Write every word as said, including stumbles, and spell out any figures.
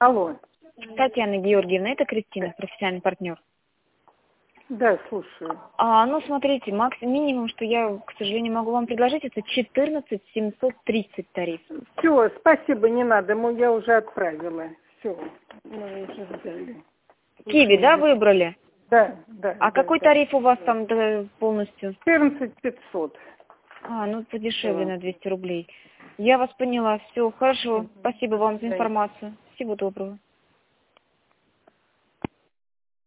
Алло. Татьяна Георгиевна, это Кристина, профессиональный партнер. Да, слушаю. А, ну, смотрите, макс, минимум, что я, к сожалению, могу вам предложить, это четырнадцать семьсот тридцать тариф. Все, спасибо, не надо, ему я уже отправила. Все, мы уже взяли. Киви, да, выбрали? Да, да. А да, какой да. тариф у вас там да, полностью? четырнадцать пятьсот. А, ну, подешевле Да. на двести рублей. Я вас поняла, все, хорошо. Спасибо До вам за свидания. информацию. Всего доброго.